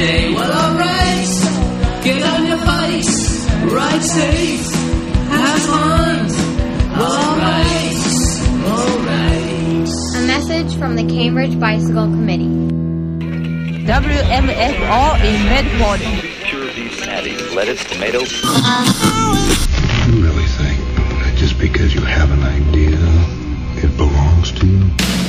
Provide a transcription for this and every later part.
say, well, alright, get on your bikes, ride safe, have fun, alright. A message from the Cambridge Bicycle Committee. WMFR in Medford. Pure beef patty, lettuce, tomato. You really think that just because you have an idea, it belongs to you?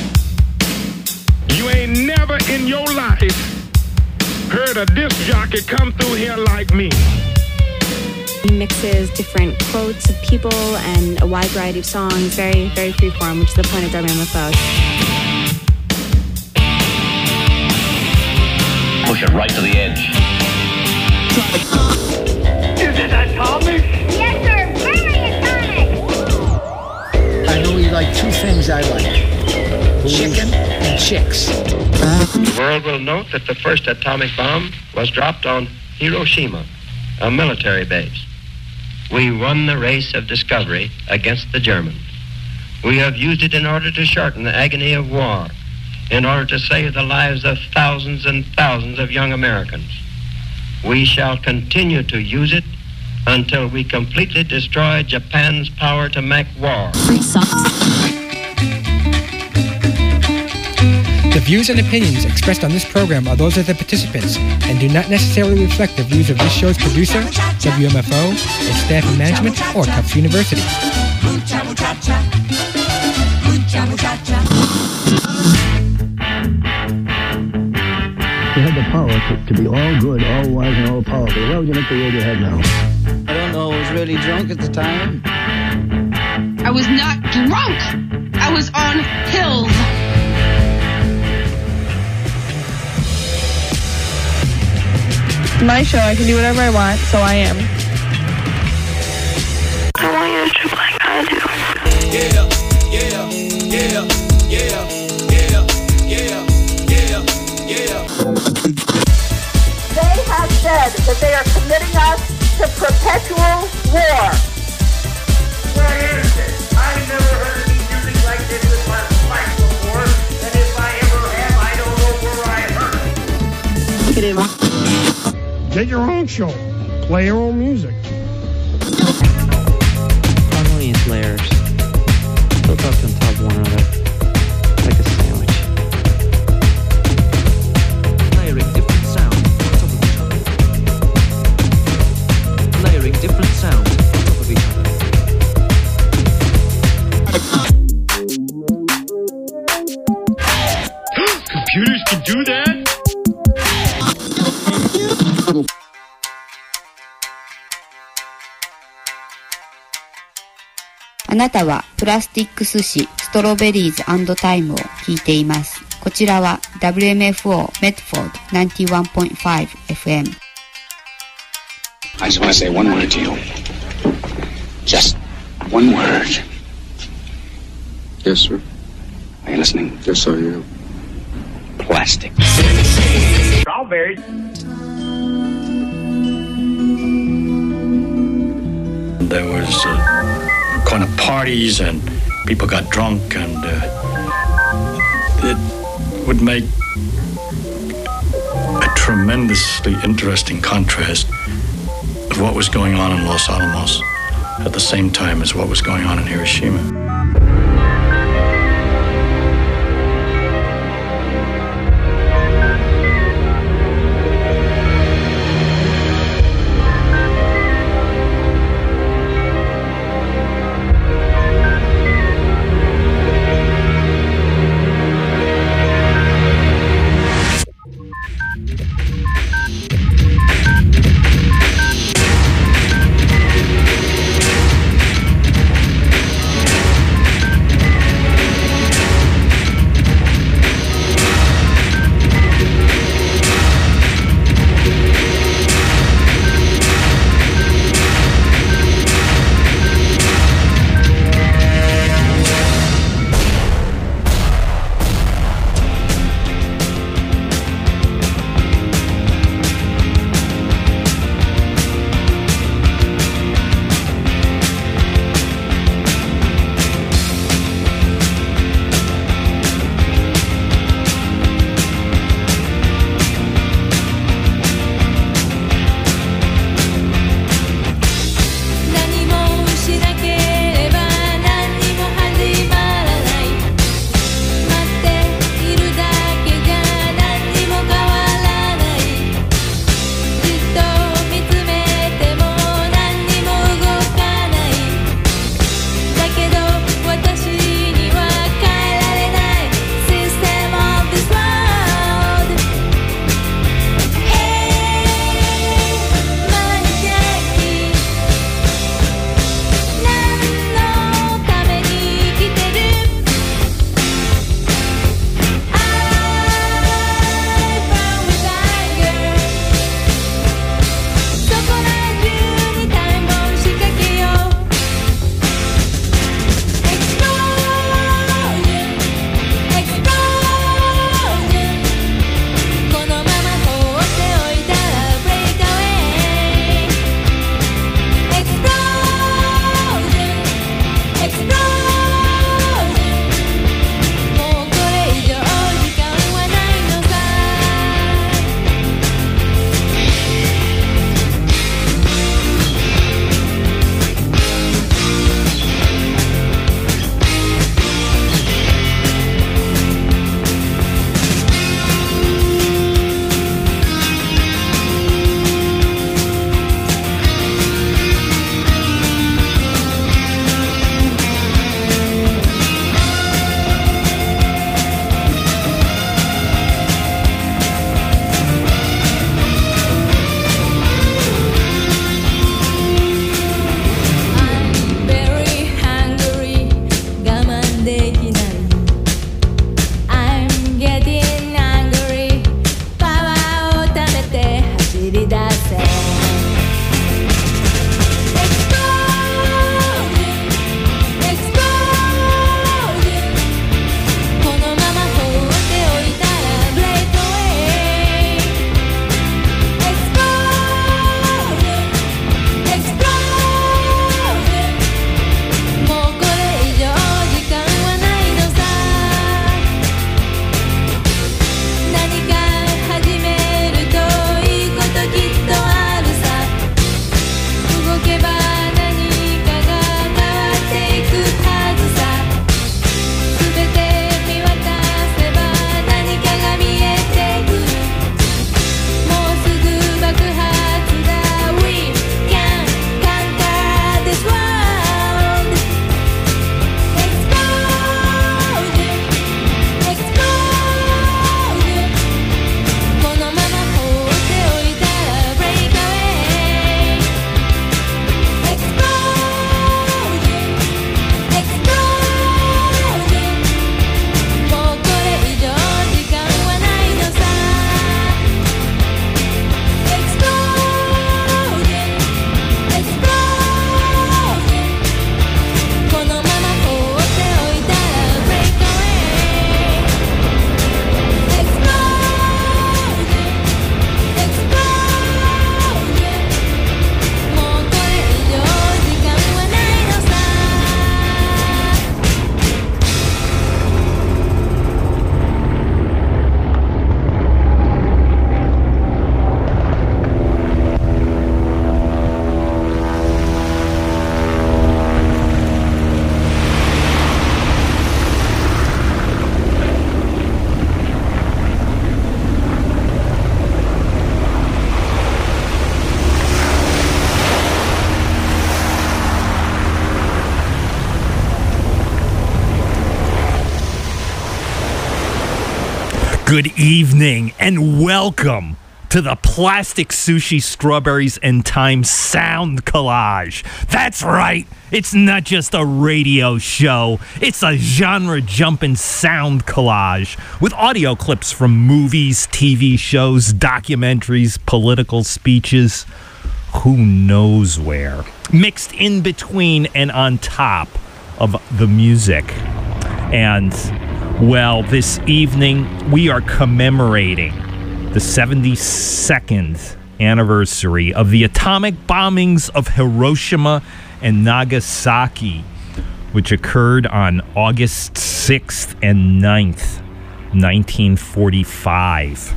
You ain't never in your life heard a disc jockey come through here like me. He mixes different quotes of people and a wide variety of songs, very, very freeform, which is the point of WMFO. Push it right to the edge. Is it atomic? Yes, sir. Very atomic. I know you like two things I like. Chicken and chicks. The world will note that the first atomic bomb was dropped on Hiroshima, a military base. We won the race of discovery against the Germans. We have used it in order to shorten the agony of war, in order to save the lives of thousands and thousands of young Americans. We shall continue to use it until we completely destroy Japan's power to make war. The views and opinions expressed on this program are those of the participants and do not necessarily reflect the views of this show's producer, WMFO, its staff and management, or Tufts University. You had the power to be all good, all wise, and all powerful. Why would you make the road you had now? I don't know. I was really drunk at the time. I was not drunk. I was on pills. My show, I can do whatever I want, so I am. I want you to trip like I do. Yeah, yeah, yeah, yeah, yeah, yeah, yeah, yeah. They have said that they are committing us to perpetual war. Where is it? I've never heard any music like this in my life before, and if I ever have, I don't know where I heard it. Get your own show. Play your own music. Harmonious layers. Built up on top of one another. Like a sandwich. Layering different sounds on top of each other. Layering different sounds on top of each other. Computers can do that? あなたはプラスティック寿司ストロベリーズ&タイムを聞いています。こちらは WMFO メッドフォード 91.5 FM。 I just want to say one word to you. Just one word. Yes, sir. Are you listening? Yes, I am. Plastic. Strawberries. There was kind of parties and people got drunk, and it would make a tremendously interesting contrast of what was going on in Los Alamos at the same time as what was going on in Hiroshima. Good evening and welcome to the Plastic Sushi Strawberries and Time Sound Collage. That's right, it's not just a radio show, it's a genre-jumping sound collage with audio clips from movies, TV shows, documentaries, political speeches, who knows where, mixed in between and on top of the music. And, well, this evening we are commemorating the 72nd anniversary of the atomic bombings of Hiroshima and Nagasaki, which occurred on August 6th and 9th, 1945,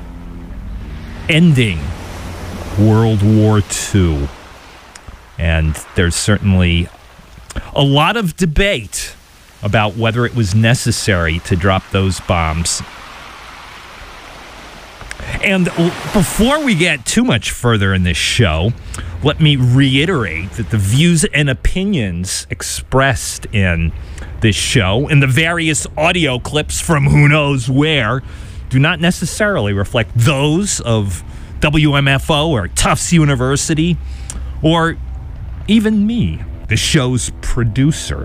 ending World War II. And there's certainly a lot of debate about whether it was necessary to drop those bombs. And before we get too much further in this show, let me reiterate that the views and opinions expressed in this show and the various audio clips from who knows where do not necessarily reflect those of WMFO or Tufts University or even me, the show's producer.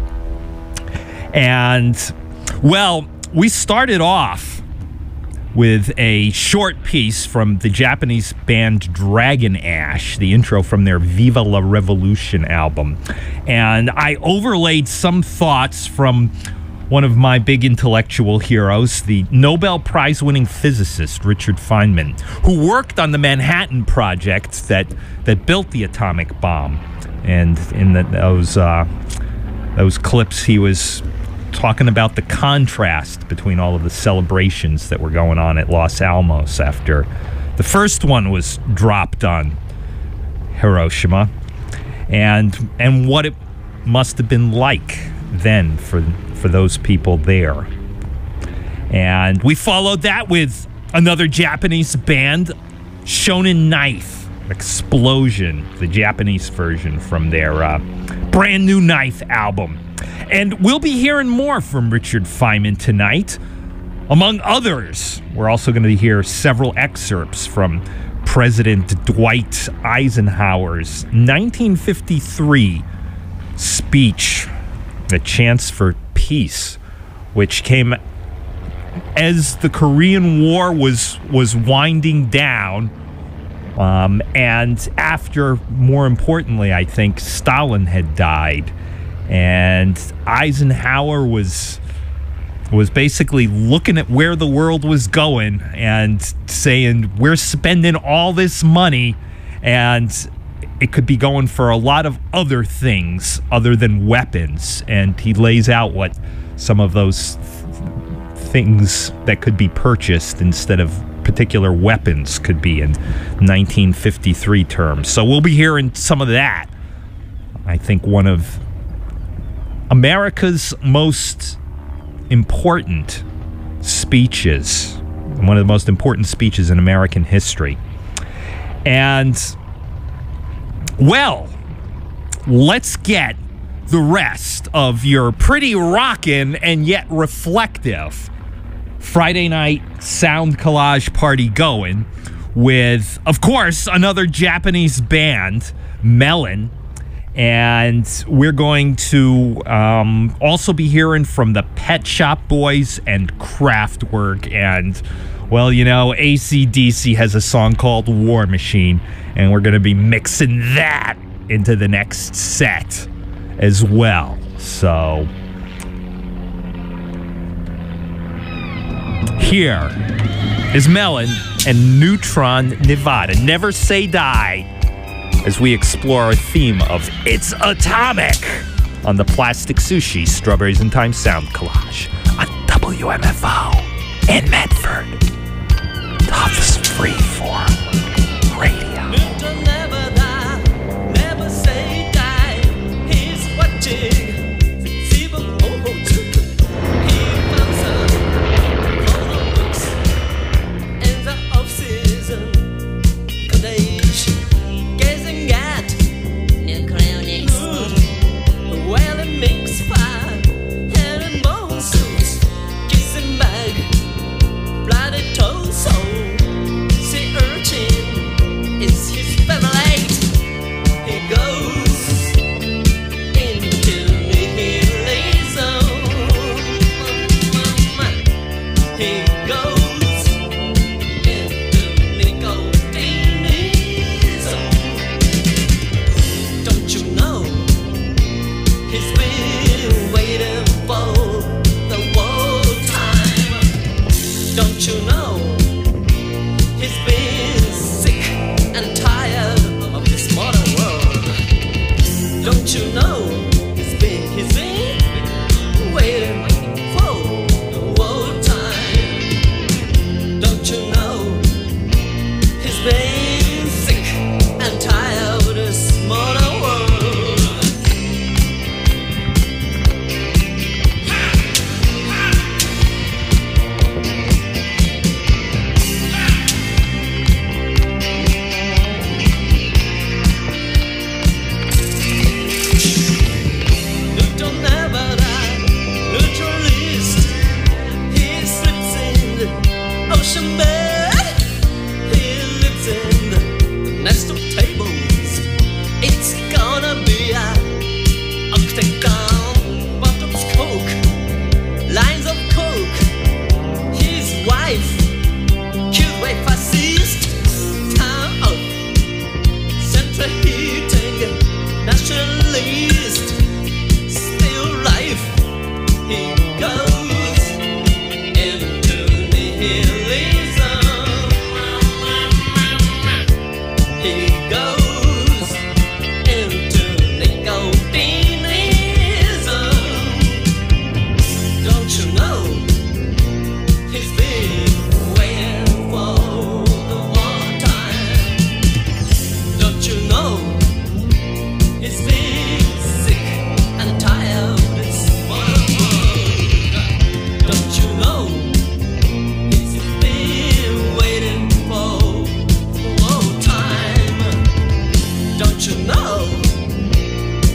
And, well, we started off with a short piece from the Japanese band Dragon Ash, the intro from their Viva la Revolution album. And I overlaid some thoughts from one of my big intellectual heroes, the Nobel Prize-winning physicist Richard Feynman, who worked on the Manhattan Project that built the atomic bomb. And in those clips, he was talking about the contrast between all of the celebrations that were going on at Los Alamos after the first one was dropped on Hiroshima, and what it must have been like then for those people there. And we followed that with another Japanese band, Shonen Knife Explosion, the Japanese version from their brand new Knife album. And we'll be hearing more from Richard Feynman tonight. Among others, we're also going to hear several excerpts from President Dwight Eisenhower's 1953 speech, The Chance for Peace, which came as the Korean War was winding down, and after, more importantly, I think, Stalin had died. And Eisenhower was basically looking at where the world was going and saying, we're spending all this money and it could be going for a lot of other things other than weapons. And he lays out what some of those things that could be purchased instead of particular weapons could be in 1953 terms. So we'll be hearing some of that. I think one of America's most important speeches, one of the most important speeches in American history. And, well, let's get the rest of your pretty rockin' and yet reflective Friday night sound collage party going with, of course, another Japanese band, Melon. And we're going to also be hearing from the Pet Shop Boys and Kraftwerk. And, well, you know, AC/DC has a song called War Machine, and we're going to be mixing that into the next set as well. So, here is Melon and Neutron Nevada. Never Say Die, as we explore a theme of It's Atomic on the Plastic Sushi Strawberries and Time Sound Collage on WMFO in Medford. Tufts Freeform Radio. Never die, never say die. He's watching.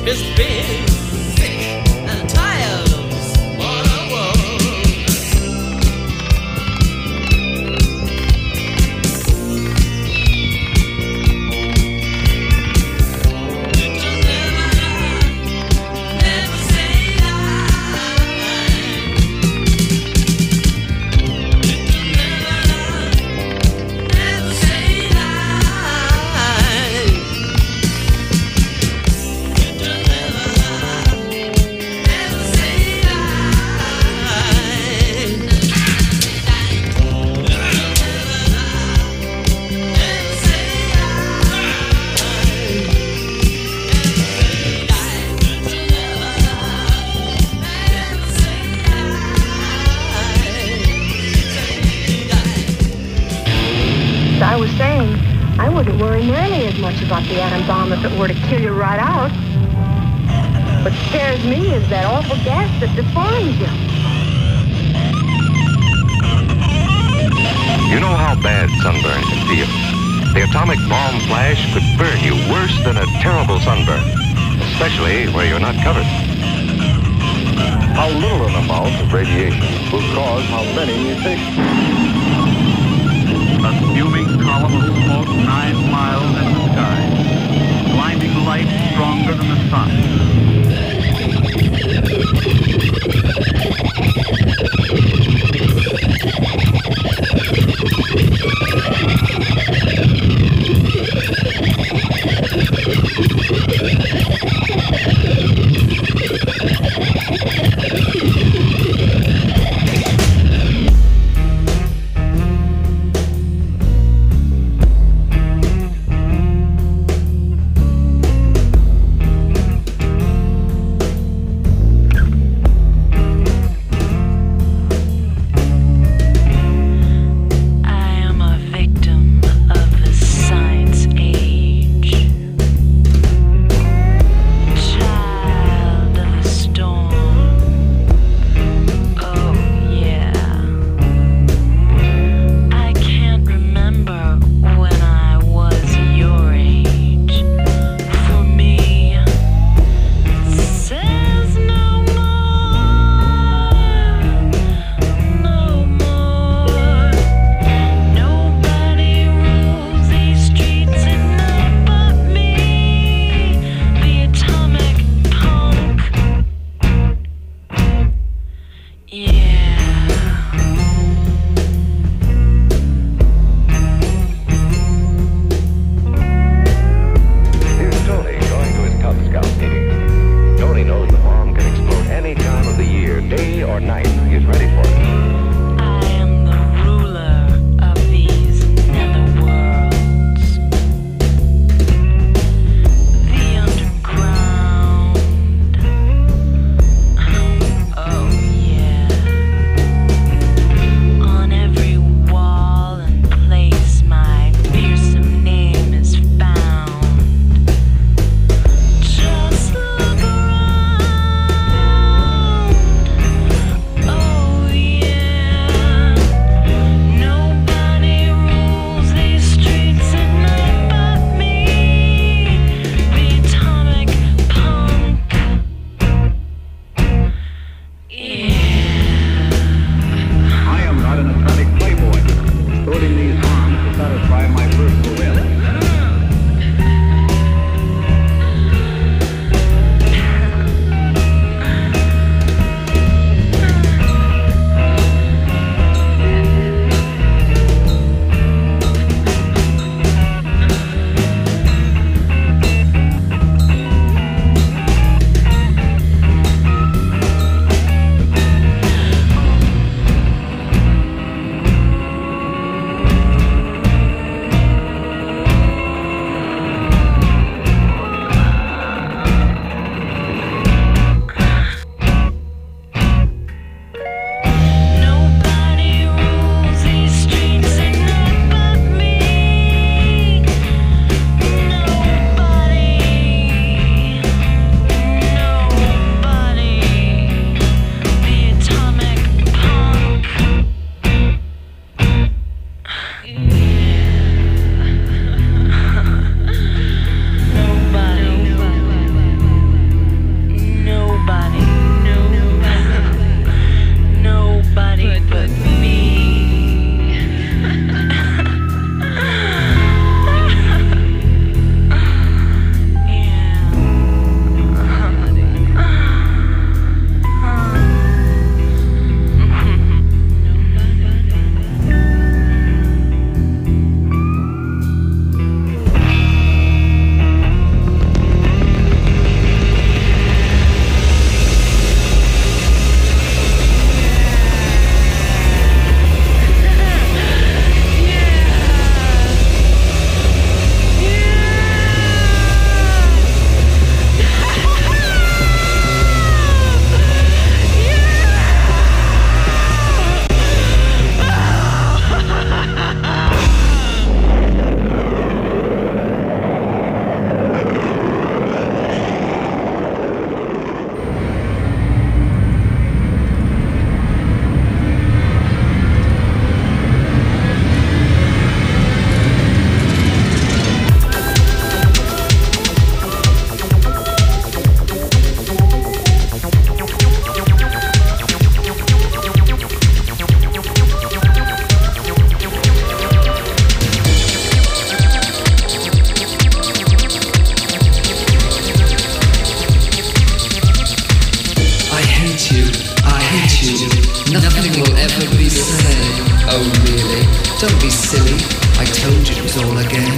It's been sick and tired of this modern world. Never say I was saying, I wouldn't worry nearly as much about the atom bomb if it were to kill you right out. What scares me is that awful gas that defines you. You know how bad sunburn can feel. The atomic bomb flash could burn you worse than a terrible sunburn, especially where you're not covered. How little an amount of radiation will cause how many mutations? A fuming column of smoke 9 miles in the sky. Blinding light stronger than the sun.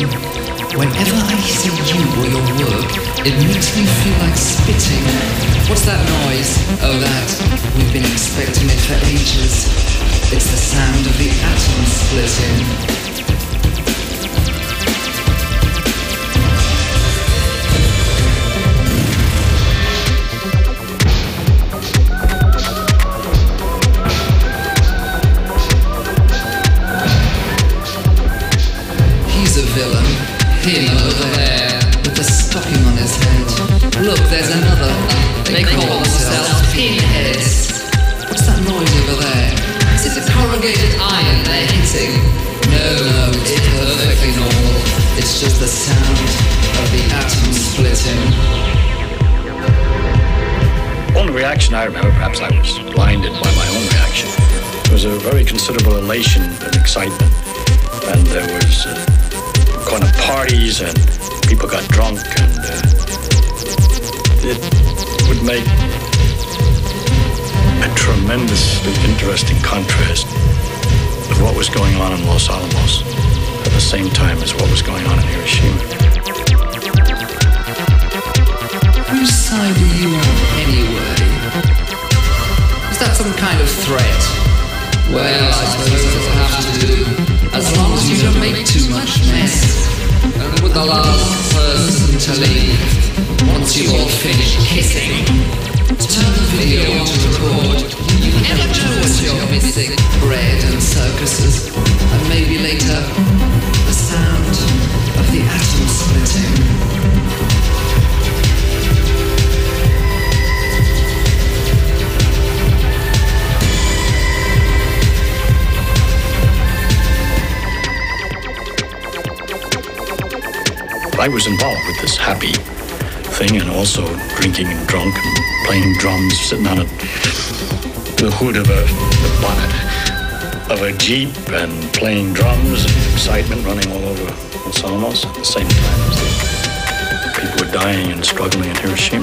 Whenever I see you or your work, it makes me feel like spitting. What's that noise? Oh, that. We've been expecting it for ages. It's the sound of the atom splitting. Him over there, with the stocking on his head. Look, there's another. They call themselves pinheads. What's that noise over there? Is it the corrugated iron they're hitting? No, it's perfectly normal. It's just the sound of the atom splitting. Only reaction I remember, perhaps I was blinded by my own reaction, was a very considerable elation and excitement. And there was kind of parties and people got drunk, and it would make a tremendously interesting contrast with what was going on in Los Alamos at the same time as what was going on in Hiroshima. Whose side are you on anyway? Is that some kind of threat? Well, I suppose it'll have to do. As long as you don't make too much mess. And with the last person to leave, once you've all finished kissing, turn the video on to record. You never know what you're missing. Bread and circuses, and maybe later, the sound of the atom splitting. I was involved with this happy thing, and also drinking and drunk and playing drums, sitting on the hood of the bonnet of a Jeep and playing drums, and excitement running all over Los Alamos at the same time as the people were dying and struggling in Hiroshima.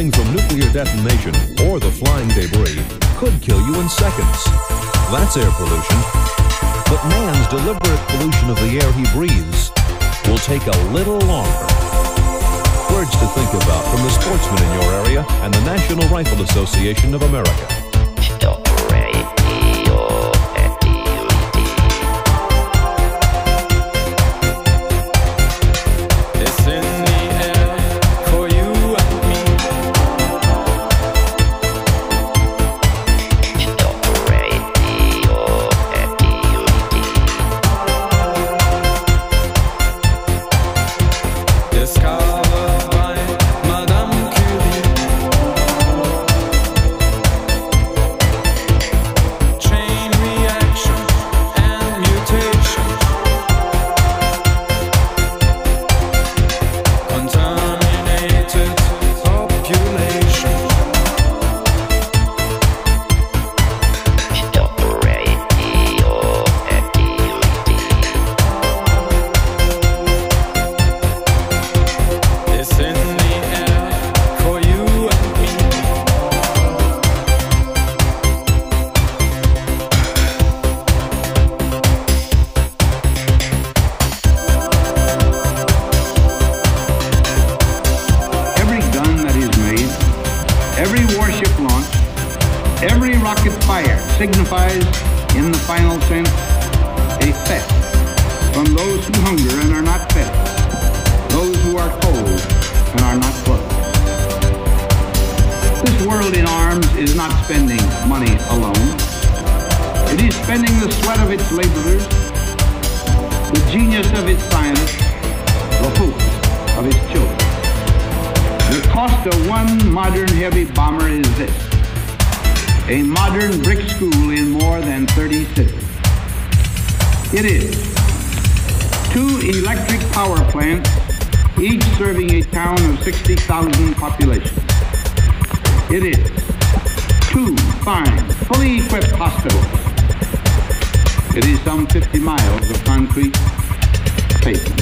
coming from nuclear detonation or the flying debris could kill you in seconds. That's air pollution. But man's deliberate pollution of the air he breathes will take a little longer. Words to think about from the sportsman in your area and the National Rifle Association of America. Signifies, in the final sense, a theft from those who hunger and are not fed, those who are cold and are not clothed. This world in arms is not spending money alone. It is spending the sweat of its laborers, the genius of its scientists, the hopes of its children. The cost of one modern heavy bomber is this: a modern brick school in more than 30 cities. It is 2 electric power plants, each serving a town of 60,000 population. It is 2 fine, fully equipped hospitals. It is some 50 miles of concrete pavement.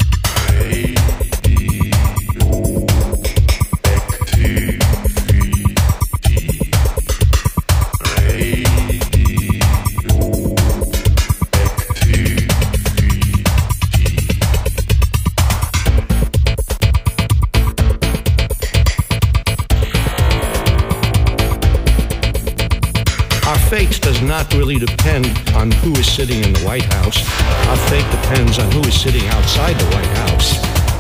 Fate does not really depend on who is sitting in the White House. Our fate depends on who is sitting outside the White House.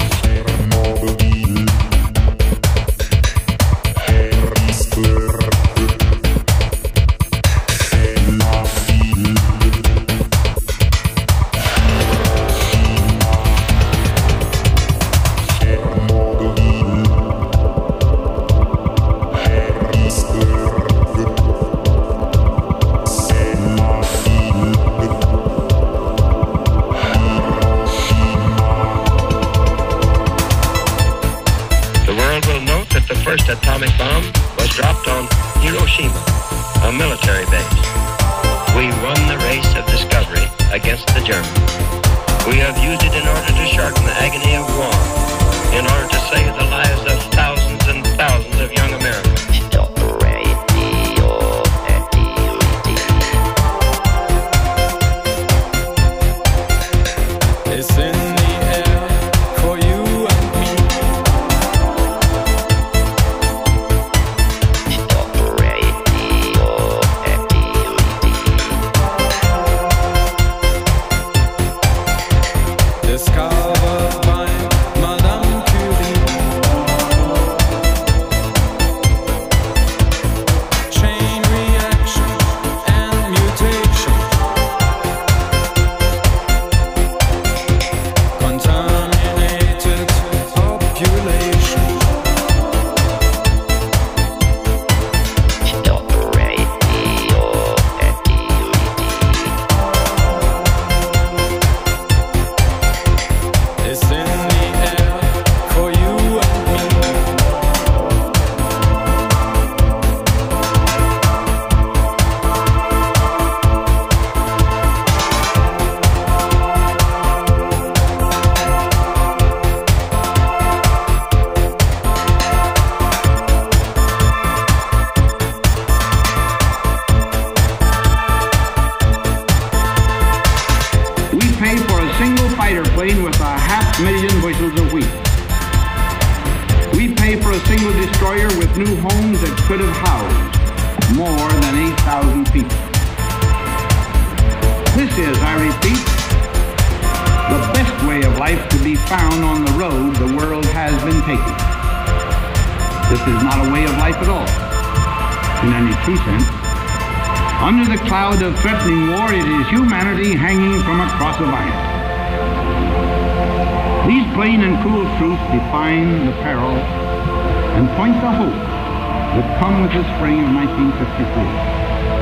Atomic bomb was dropped on Hiroshima, a military base. We won the race of discovery against the Germans. We have used it in order to shorten the agony of war, in order to save the lives of thousands and thousands of young Americans. It's in the air for you and me. Discovered by Madame Curie. Chain reaction and mutation. Contaminated population. fighter plane with 500,000 bushels of wheat. We pay for a single destroyer with new homes that could have housed more than 8,000 people. This is, I repeat, the best way of life to be found on the road the world has been taking. This is not a way of life at all, in any true sense. Under the cloud of threatening war, it is humanity hanging from a cross of iron. These plain and cruel truths define the peril and point the hope that come with the spring of 1953.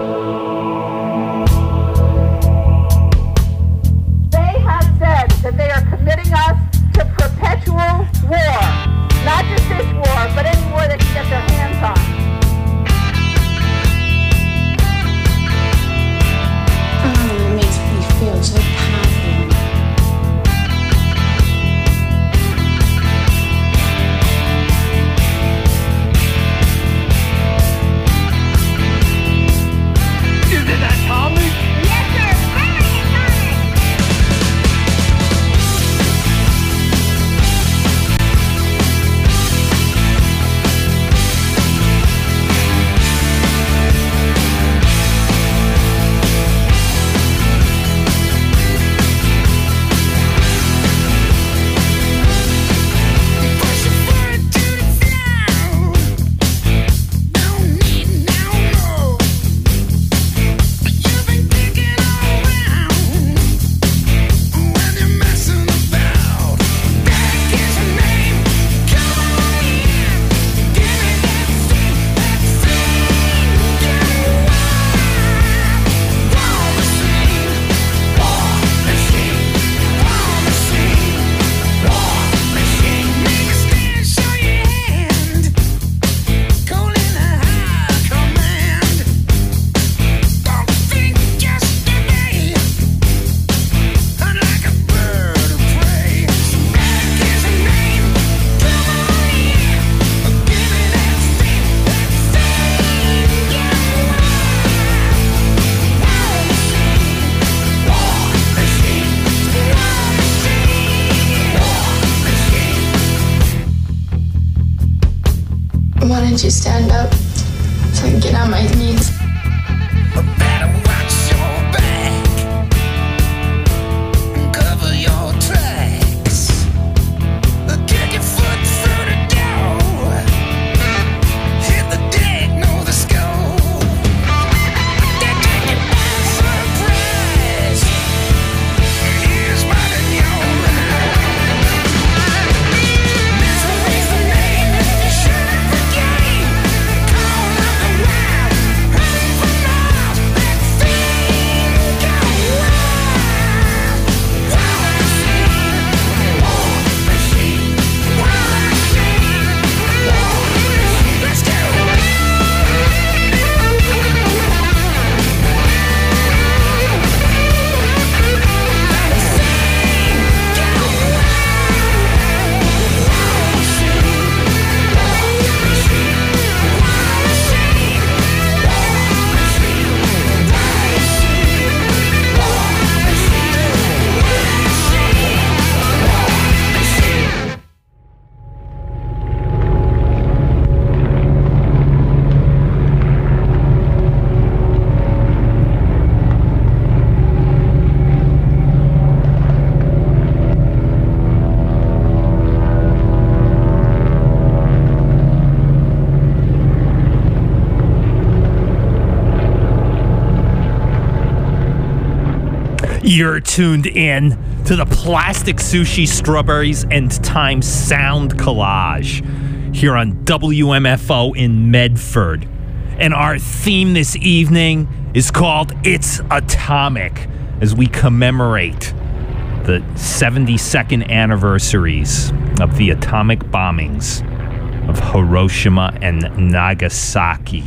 That they are committing us to perpetual war. Not just this war, but any war they can get their hands on. It makes me feel so powerful. Is it atomic? Yes, sir. Very atomic. Why don't you stand up so I can get on my knees? Cover your tracks. Kick your foot through the door. Hit the deck, know the score. They take you by surprise. Here's mine and yours. Misery's the name. Shut up the game. Call up the wild. Hurry for Mars. That thing go wild. War machine. Let's go. You're tuned in to the Plastic Sushi, Strawberries, and Time sound collage here on WMFO in Medford. And our theme this evening is called It's Atomic, as we commemorate the 72nd anniversaries of the atomic bombings of Hiroshima and Nagasaki.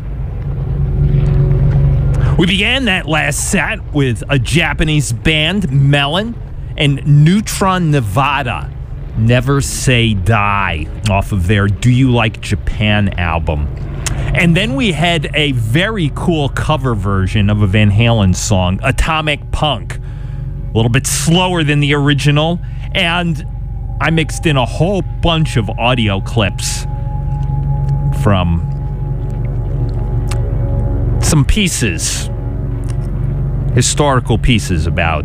We began that last set with a Japanese band, Melon, and Neutron Nevada, Never Say Die, off of their Do You Like Japan album. And then we had a very cool cover version of a Van Halen song, Atomic Punk, a little bit slower than the original, and I mixed in a whole bunch of audio clips from some pieces, historical pieces about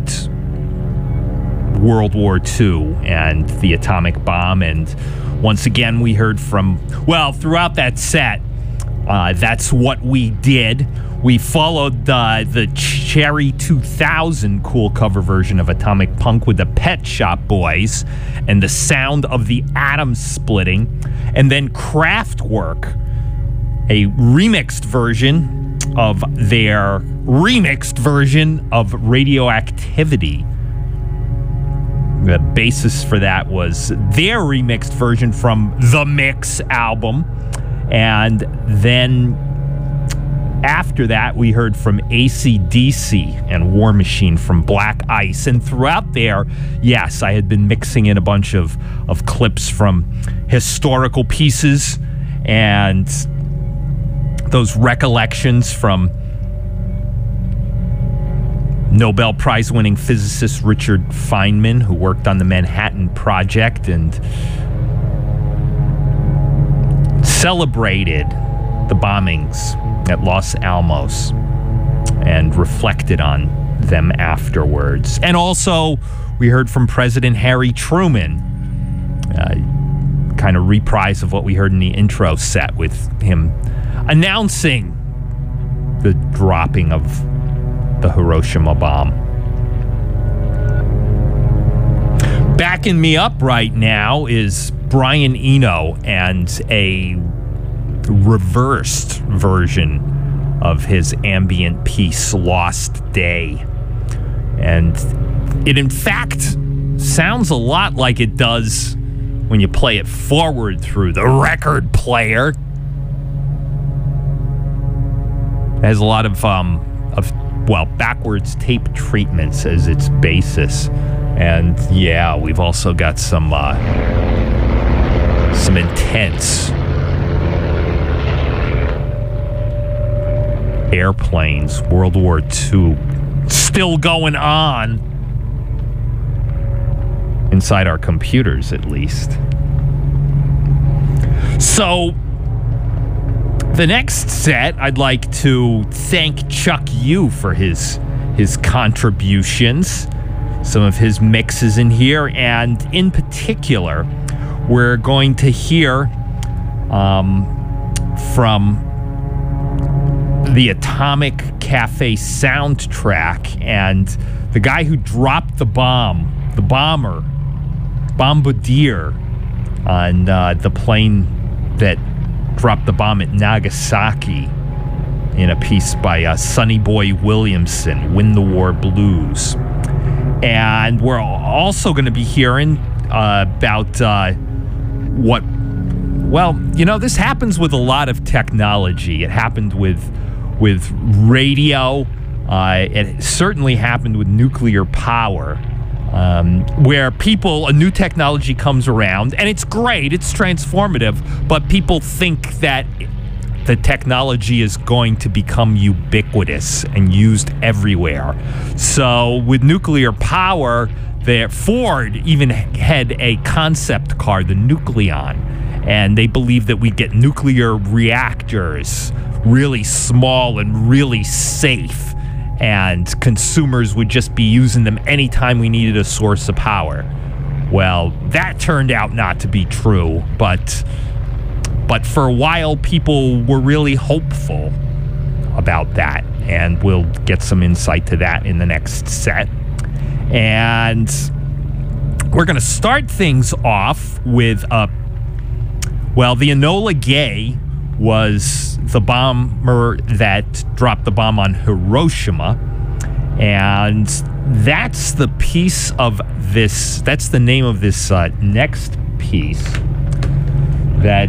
World War II and the atomic bomb. And once again, we heard from, well, throughout that set, That's What We Did. We followed the Cherry 2000 cool cover version of Atomic Punk with the Pet Shop Boys and the sound of the atom splitting. And then Kraftwerk, a remixed version of their remixed version of Radioactivity. The basis for that was their remixed version from The Mix album. And then after that, we heard from AC/DC and War Machine from Black Ice. And throughout there, yes, I had been mixing in a bunch of clips from historical pieces and those recollections from Nobel Prize-winning physicist Richard Feynman, who worked on the Manhattan Project and celebrated the bombings at Los Alamos and reflected on them afterwards. And also, we heard from President Harry Truman, kind of reprise of what we heard in the intro set with him announcing the dropping of the Hiroshima bomb. Backing me up right now is Brian Eno and a reversed version of his ambient piece Lost Day. And it in fact sounds a lot like it does when you play it forward through the record player. It has a lot of backwards tape treatments as its basis. And yeah, we've also got some intense airplanes, World War II, still going on inside our computers, at least. So the next set, I'd like to thank Chuck Yu for his contributions, some of his mixes in here, and in particular, we're going to hear from the Atomic Cafe soundtrack, and the guy who dropped the bomb, the bomber, Bombardier, on the plane that dropped the bomb at Nagasaki, in a piece by Sonny Boy Williamson, Win the War Blues. And we're also going to be hearing about what, well, you know, this happens with a lot of technology. It happened with radio. It certainly happened with nuclear power, where a new technology comes around, and it's great, it's transformative, but people think that the technology is going to become ubiquitous and used everywhere. So with nuclear power, Ford even had a concept car, the Nucleon, and they believe that we get nuclear reactors, really small and really safe, and consumers would just be using them anytime we needed a source of power. Well, that turned out not to be true, but for a while, people were really hopeful about that, and we'll get some insight to that in the next set. And we're going to start things off with the Enola Gay was the bomber that dropped the bomb on Hiroshima, and that's the piece of this, that's the name of this next piece that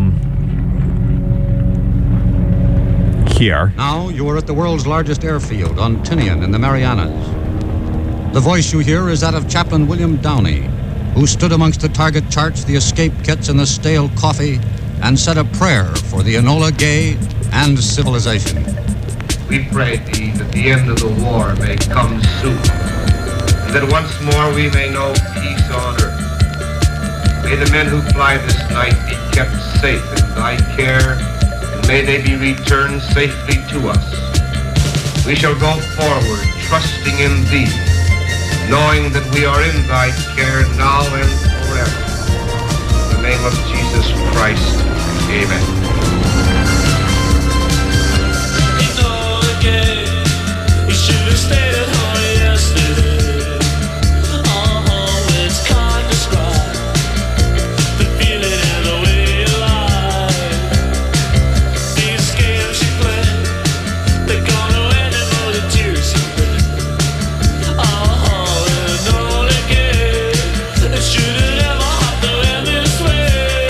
here. Now you are at the world's largest airfield on Tinian in the Marianas. The voice you hear is that of Chaplain William Downey, who stood amongst the target charts, the escape kits, and the stale coffee, and said a prayer for the Enola Gay and civilization. We pray thee that the end of the war may come soon. that once more we may know peace on earth. May the men who fly this night be kept safe in thy care, and may they be returned safely to us. We shall go forward, trusting in thee, knowing that we are in thy care now and forever. In the name of Jesus Christ, amen. You should have stayed at home yesterday. It's can't describe the feeling and the way you lie. These games you play, they're gonna end in all the tears you play. And all again, it should've never have to end this way.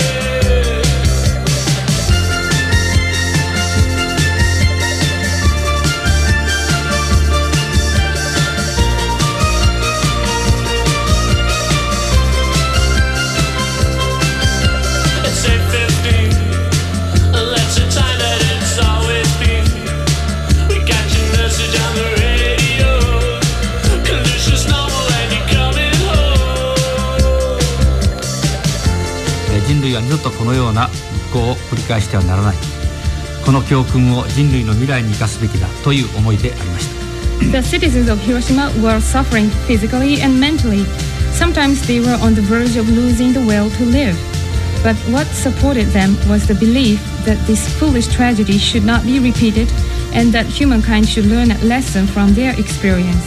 人類は二度とこのような不幸を繰り返してはならない。この教訓を人類の未来に生かすべきだという思いでありました。 The citizens of Hiroshima were suffering physically and mentally. Sometimes they were on the verge of losing the will to live. But what supported them was the belief that this foolish tragedy should not be repeated and that humankind should learn a lesson from their experience.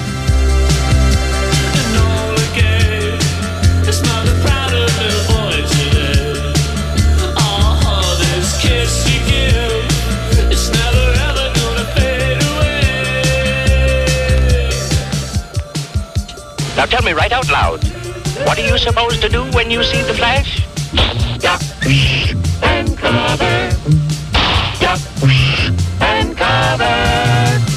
Now tell me right out loud, what are you supposed to do when you see the flash? Duck and cover. Duck and cover.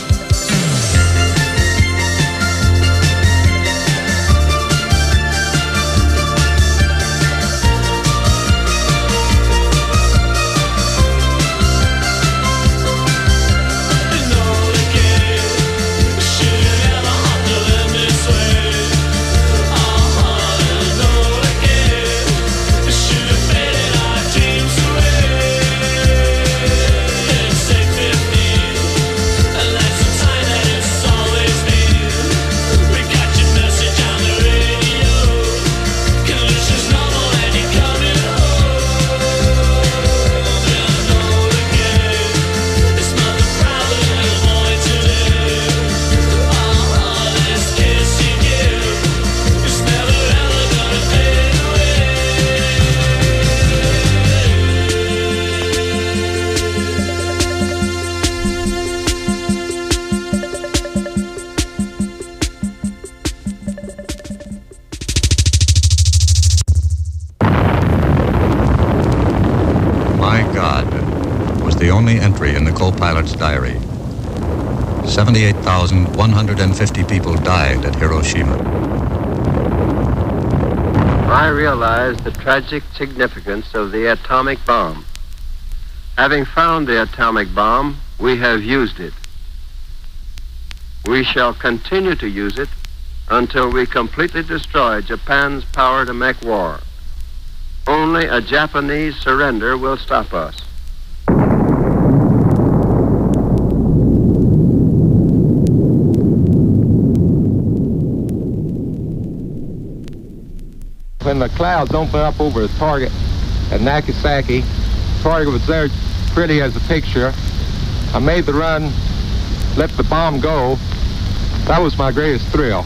Entry in the co-pilot's diary. 78,150 people died at Hiroshima. I realize the tragic significance of the atomic bomb. Having found the atomic bomb, we have used it. We shall continue to use it until we completely destroy Japan's power to make war. Only a Japanese surrender will stop us. When the clouds opened up over the target at Nagasaki, target was there pretty as a picture. I made the run, let the bomb go. That was my greatest thrill.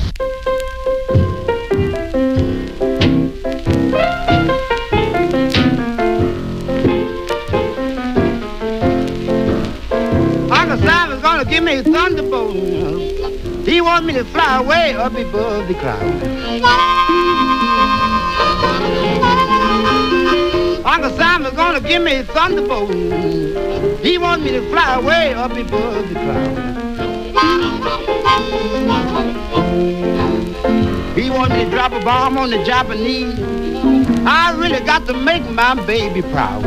Uncle Simon's gonna give me a thunderbolt. He wants me to fly way up above the clouds. Uncle Simon's gonna give me a thunderbolt. He wants me to fly way up above the clouds. He wants me to drop a bomb on the Japanese. I really got to make my baby proud.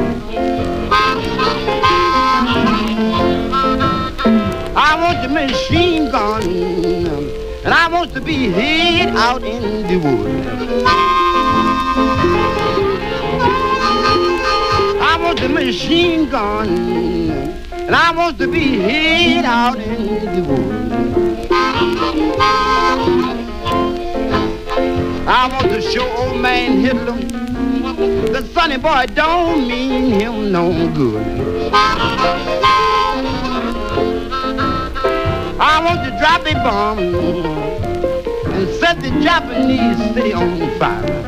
I want the machine gun and I want to be hid out in the woods. I want the machine gun, and I want to be hid out in the woods. I want to show old man Hitler the sonny boy don't mean him no good. I want to drop a bomb and set the Japanese city on fire.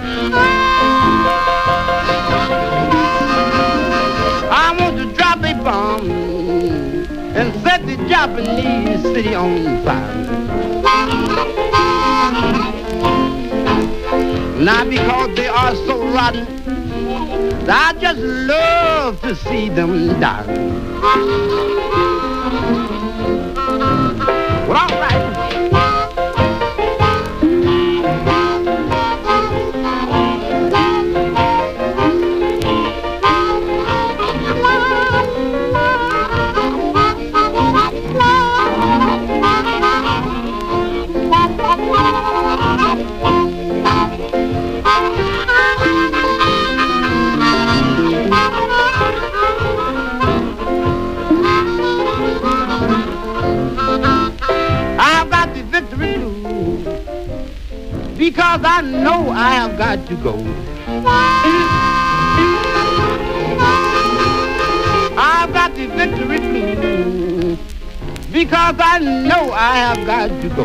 I want to drop a bomb and set the Japanese city on fire. Not because they are so rotten, I just love to see them die. Well, all right. Because I know I have got to go. I've got the victory blues because I know I have got to go.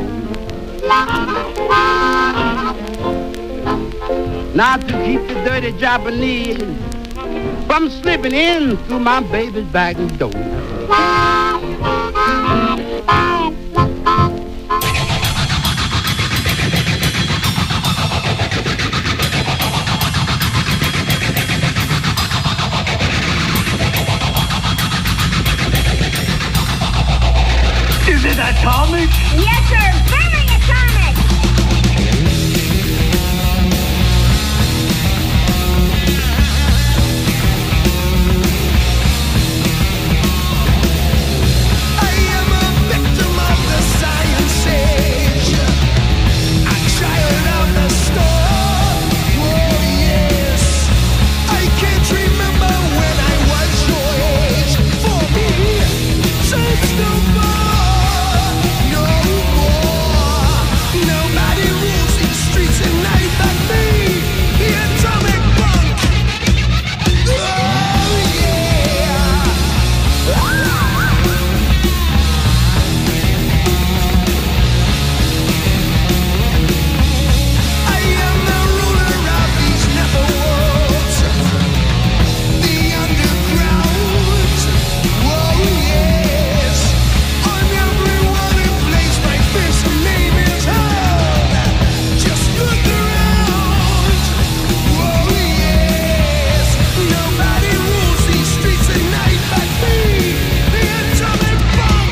Now to keep the dirty Japanese from slipping in through my baby's back door. Is it atomic? Yes, sir. Very atomic. I am a victim of the science age. A child of the storm. Oh, yes. I can't remember when I was your age. For me, since no more. Nobody rules these streets at night but me, the atomic punk. Oh yeah. I am the ruler of these netherworlds, the underground. Oh yes. On everyone who plays my fearsome name is just look around. Oh yes, nobody rules these streets at night but me, the atomic bomb.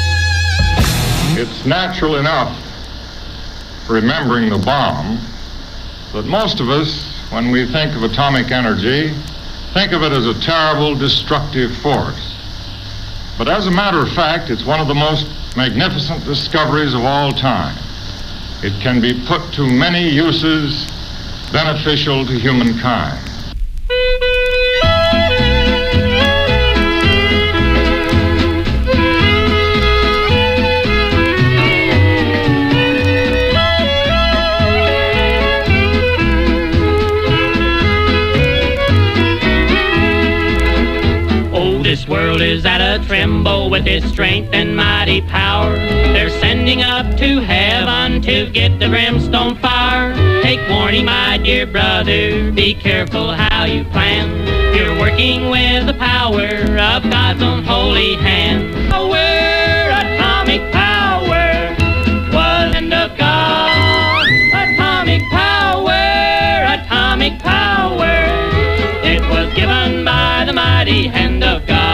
It's natural enough, remembering the bomb, that most of us, when we think of atomic energy, think of it as a terrible, destructive force. But as a matter of fact, it's one of the most magnificent discoveries of all time. It can be put to many uses beneficial to humankind. This world is at a tremble with its strength and mighty power. They're sending up to heaven to get the brimstone fire. Take warning, my dear brother, be careful how you plan. You're working with the power of God's own holy hand. Power, atomic power, was the hand of God. Atomic power, atomic power, it was given by the mighty hand of God.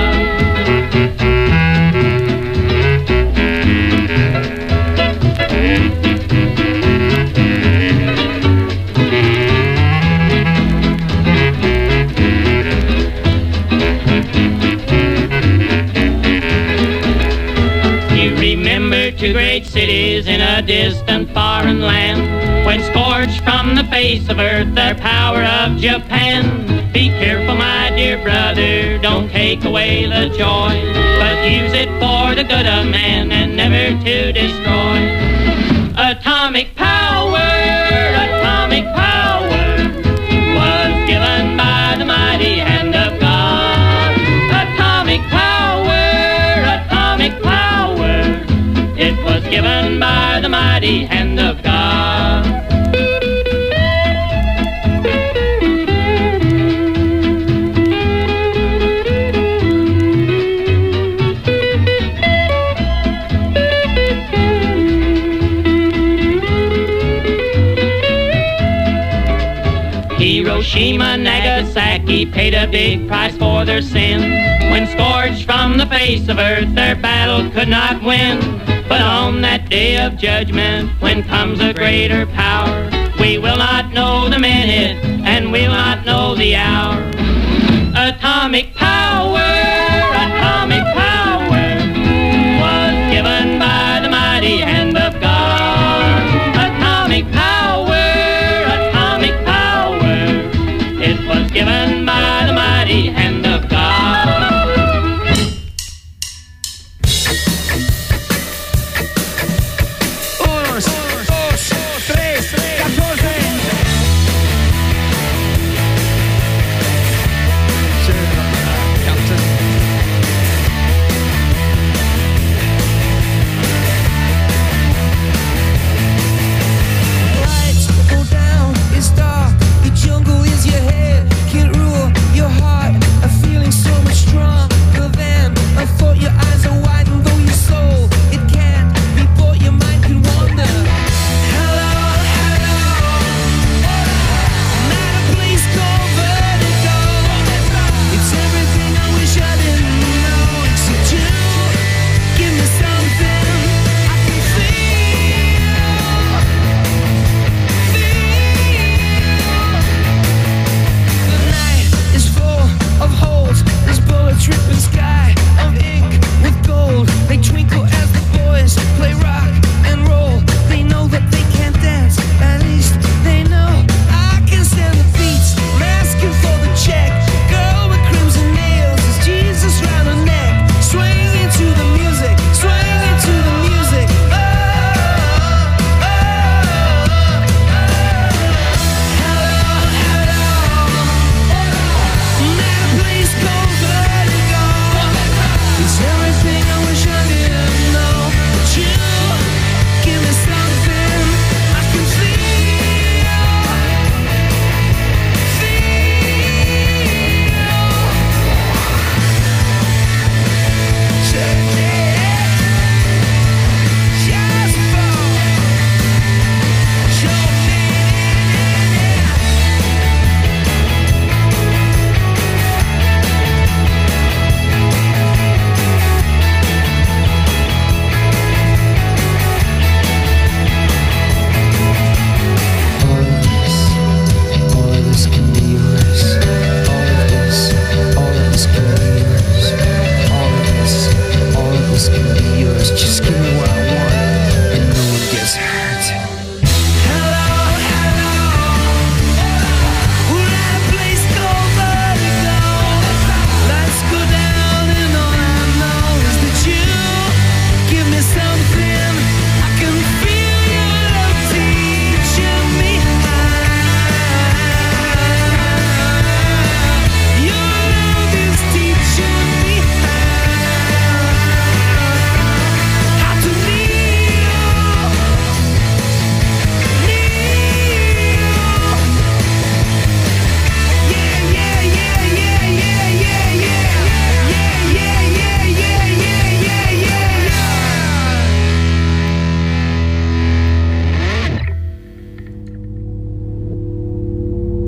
Two great cities in a distant foreign land, when scorched from the face of earth their power of Japan. Be careful, my dear brother, don't take away the joy, but use it for the good of man and never to destroy. Atomic power, atomic power, was given by the mighty hand of God. Atomic power, atomic power, it was given by the mighty hand of God. Hiroshima, Nagasaki paid a big price for their sin. When scorched from the face of earth, their battle could not win. But on that day of judgment, when comes a greater power, we will not know the minute, and we will not know the hour. Atomic power, atomic power, was given by the mighty hand of God. Atomic power, it was given